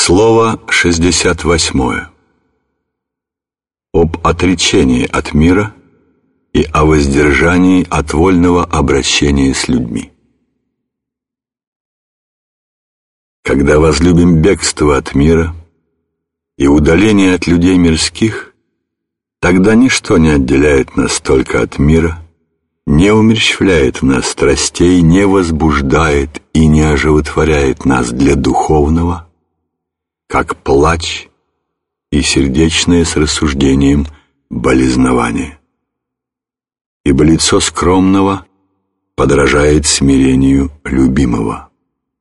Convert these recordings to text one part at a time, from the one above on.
Слово 68. Об отречении от мира и о воздержании от вольного обращения с людьми. Когда возлюбим бегство от мира и удаление от людей мирских, тогда ничто не отделяет нас только от мира, не умерщвляет в нас страстей, не возбуждает и не оживотворяет нас для духовного, как плач и сердечное с рассуждением болезнование. Ибо лицо скромного подражает смирению любимого.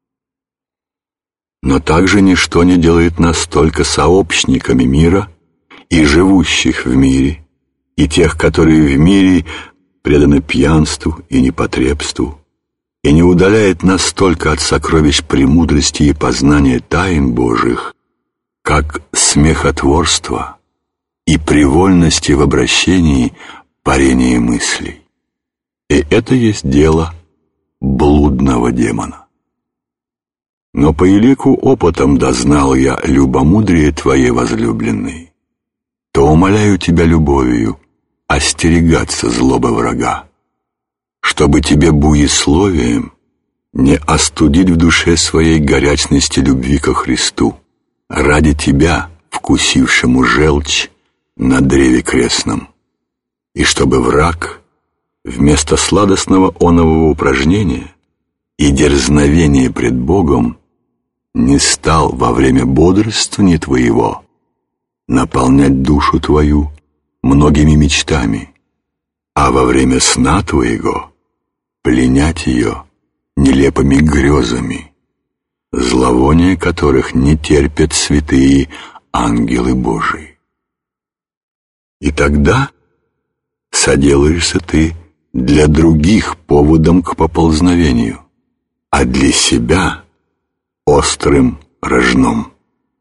Но также ничто не делает нас только сообщниками мира и живущих в мире, и тех, которые в мире преданы пьянству и непотребству, и не удаляет нас только от сокровищ премудрости и познания тайн Божьих, как смехотворство и привольности в обращении парения мыслей. И это есть дело блудного демона. Но по елику опытом дознал я любомудрие твоей возлюбленной, то умоляю тебя любовью остерегаться злобы врага, чтобы тебе буесловием не остудить в душе своей горячности любви ко Христу, ради тебя, вкусившему желчь на древе крестном, и чтобы враг вместо сладостного онового упражнения и дерзновения пред Богом не стал во время бодрствования твоего наполнять душу твою многими мечтами, а во время сна твоего пленять ее нелепыми грезами, зловоние которых не терпят святые ангелы Божии. И тогда соделаешься ты для других поводом к поползновению, а для себя острым рожном.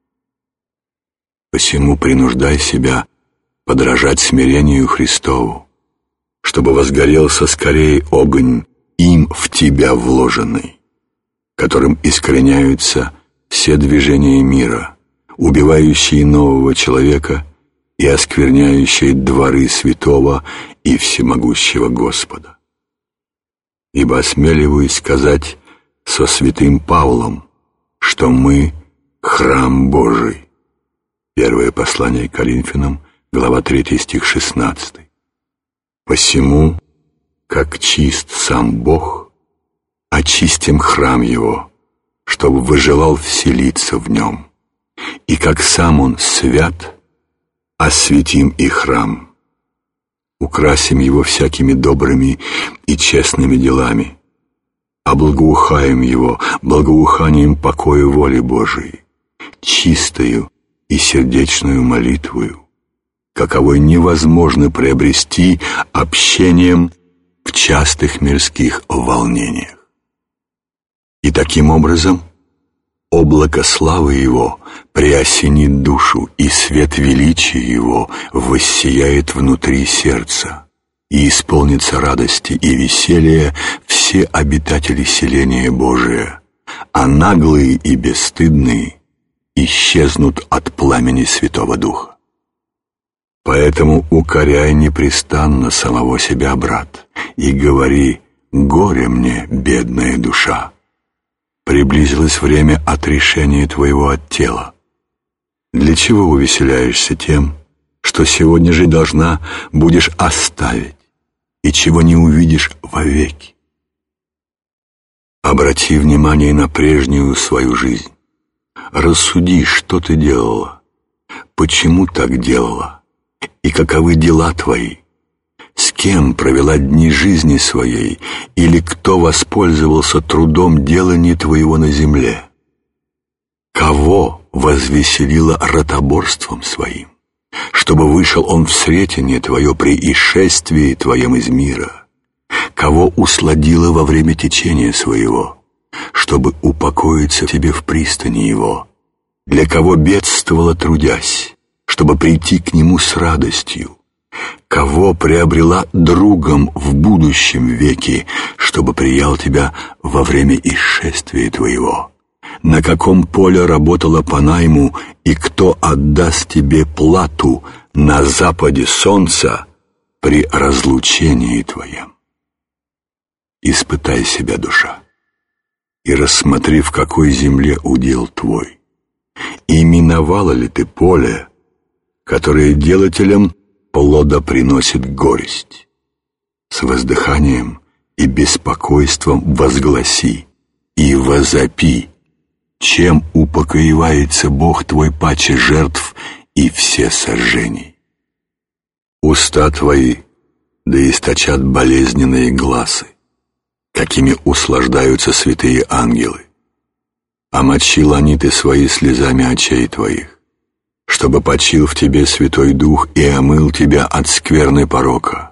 Посему принуждай себя подражать смирению Христову, чтобы возгорелся скорее огонь им в тебя вложенный, которым искореняются все движения мира, убивающие нового человека и оскверняющие дворы святого и всемогущего Господа. Ибо осмеливаюсь сказать со святым Павлом, что мы — храм Божий. Первое послание к Коринфянам, глава 3, стих 16. Посему, как чист сам Бог, очистим храм Его, чтобы выжелал вселиться в нем, и как сам Он свят, осветим и храм, украсим его всякими добрыми и честными делами, облагоухаем его благоуханием покоя воли Божией, чистою и сердечную молитвою, каковой невозможно приобрести общением в частых мирских волнениях. И таким образом облако славы Его преосенит душу, и свет величия Его воссияет внутри сердца, и исполнится радости и веселья все обитатели селения Божия, а наглые и бесстыдные исчезнут от пламени Святого Духа. Поэтому укоряй непрестанно самого себя, брат, и говори: «Горе мне, бедная душа! Приблизилось время отрешения твоего от тела. Для чего увеселяешься тем, что сегодня же должна будешь оставить, и чего не увидишь вовеки? Обрати внимание на прежнюю свою жизнь. Рассуди, что ты делала, почему так делала, и каковы дела твои, с кем провела дни жизни своей, или кто воспользовался трудом делания твоего на земле, кого возвеселила ротоборством своим, чтобы вышел он в сретение твое при исшествии твоем из мира, кого усладила во время течения своего, чтобы упокоиться тебе в пристани его, для кого бедствовала трудясь, чтобы прийти к нему с радостью, кого приобрела другом в будущем веке, чтобы приял тебя во время исшествия твоего, на каком поле работала по найму, и кто отдаст тебе плату на западе солнца при разлучении твоем. Испытай себя, душа, и рассмотри, в какой земле удел твой, и миновала ли ты поле, которое делателям плода приносит горесть. С воздыханием и беспокойством возгласи и возопи, чем упокоивается Бог твой паче жертв и все сожжений. Уста твои да источат болезненные гласы, какими услаждаются святые ангелы. Омочил они ты свои слезами очей твоих, чтобы почил в тебе Святой Дух и омыл тебя от скверны порока.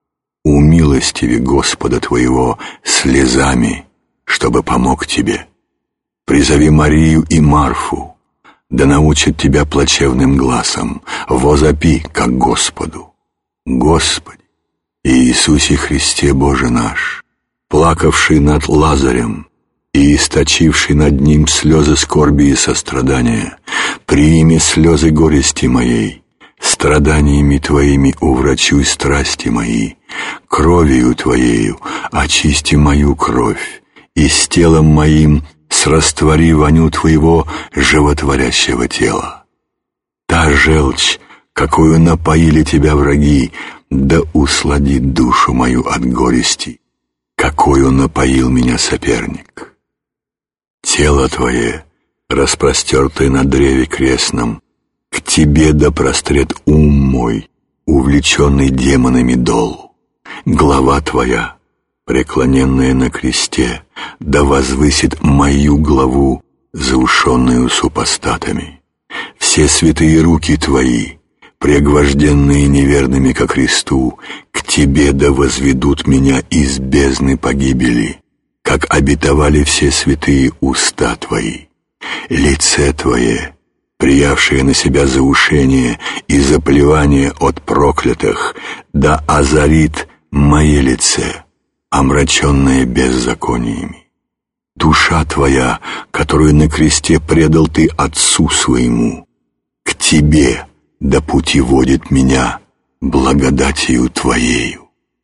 Умилостиви Господа твоего слезами, чтобы помог тебе. Призови Марию и Марфу, да научат тебя плачевным гласом, возопи, как Господу. Господи, Иисусе Христе Боже наш, плакавший над Лазарем и источивший над ним слезы скорби и сострадания, прими слезы горести моей, страданиями Твоими уврачуй страсти мои, кровью Твоею очисти мою кровь, и с телом моим сраствори воню Твоего животворящего тела. Та желчь, какую напоили Тебя враги, да усладит душу мою от горести, какою напоил меня соперник. Тело Твое, распростертое на древе крестном, к Тебе да прострет ум мой, увлеченный демонами долу. Глава Твоя, преклоненная на кресте, да возвысит мою главу, заушенную супостатами. Все святые руки Твои, пригвожденные неверными ко кресту, к Тебе да возведут меня из бездны погибели, как обетовали все святые уста Твои. Лице Твое, приявшее на себя заушение и заплевание от проклятых, да озарит мое лице, омраченное беззакониями. Душа Твоя, которую на кресте предал Ты Отцу Своему, к Тебе да путеводит меня благодатью Твоею.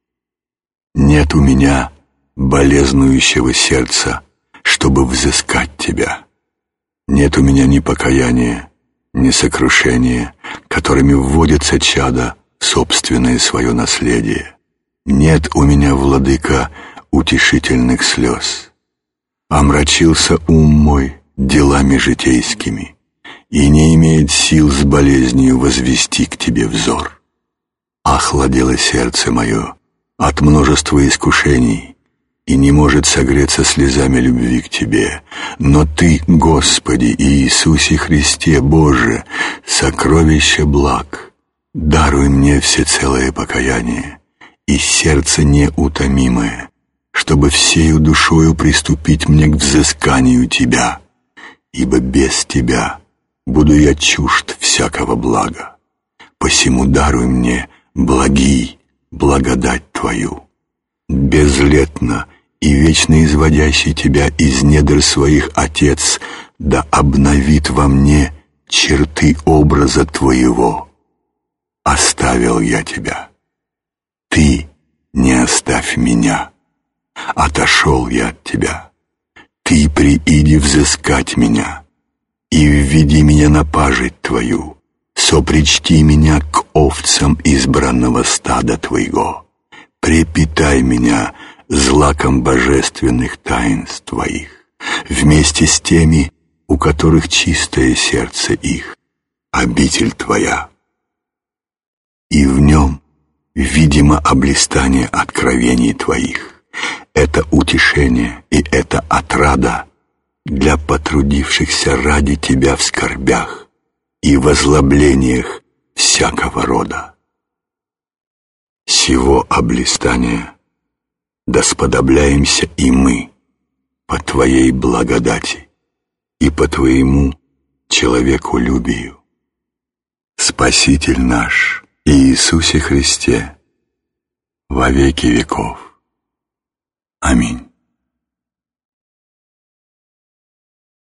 Нет у меня болезнующего сердца, чтобы взыскать Тебя. Нет у меня ни покаяния, ни сокрушения, которыми вводится чадо в собственное свое наследие. Нет у меня, Владыка, утешительных слез. Омрачился ум мой делами житейскими, и не имеет сил с болезнью возвести к Тебе взор. Охладело сердце мое от множества искушений, и не может согреться слезами любви к Тебе. Но Ты, Господи Иисусе Христе Боже, сокровище благ, даруй мне всецелое покаяние и сердце неутомимое, чтобы всею душою приступить мне к взысканию Тебя, ибо без Тебя буду я чужд всякого блага. Посему даруй мне, благий, благодать Твою. Безлетно и вечно изводящий Тебя из недр своих Отец, да обновит во мне черты образа Твоего. Оставил я Тебя. Ты не оставь меня. Отошел я от Тебя. Ты прииди взыскать меня и введи меня на пажить Твою, сопричти меня к овцам избранного стада Твоего. Препитай меня злаком божественных таинств Твоих, вместе с теми, у которых чистое сердце их, обитель Твоя. И в нем видимо облистание откровений Твоих. Это утешение и это отрада для потрудившихся ради Тебя в скорбях и в озлоблениях всякого рода. Сего облистания да сподобляемся и мы по Твоей благодати и по Твоему человеколюбию. Спаситель наш Иисусе Христе, во веки веков. Аминь.